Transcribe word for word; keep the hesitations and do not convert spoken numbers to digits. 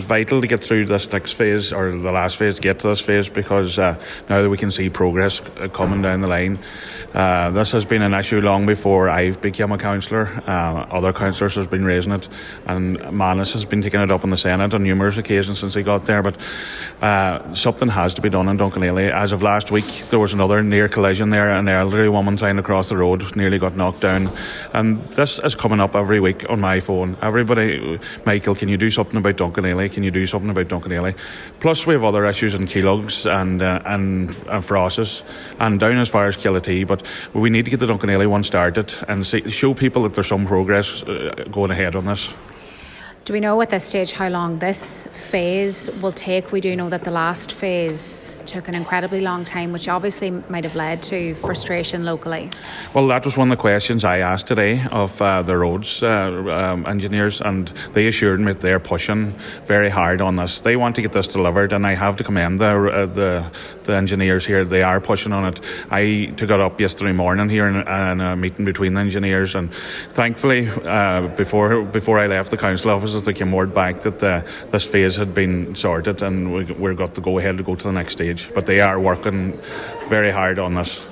was vital to get through this next phase, or the last phase, to get to this phase, because uh, now that we can see progress coming down the line. Uh, this has been an issue long before I became a councillor. Uh, other councillors have been raising it, and Manus has been taking it up in the Senate on numerous occasions since he got there. But uh, something has to be done in Duncanelly. As of last week, there was another near collision there. An elderly woman trying to cross the road nearly got knocked down. And this is coming up every week on my phone. Everybody, Michael, can you do something about Duncanelly? Can you do something about Duncanelly? Plus, we have other issues in Keelugs and uh, and, and Frosses and down as far as Killatee. But we need to get the Duncanelly one started and see, show people that there's some progress uh, going ahead on this. Do we know at this stage how long this phase will take? We do know that the last phase took an incredibly long time, which obviously might have led to frustration locally. Well, that was one of the questions I asked today of uh, the roads uh, um, engineers, and they assured me that they're pushing very hard on this. They want to get this delivered, and I have to commend the uh, the, the engineers here. They are pushing on it. I took it up yesterday morning here in, in a meeting between the engineers, and thankfully, uh, before before I left the council office, they came word back that uh, this phase had been sorted and we, we've got to go ahead to go to the next stage. But they are working very hard on this.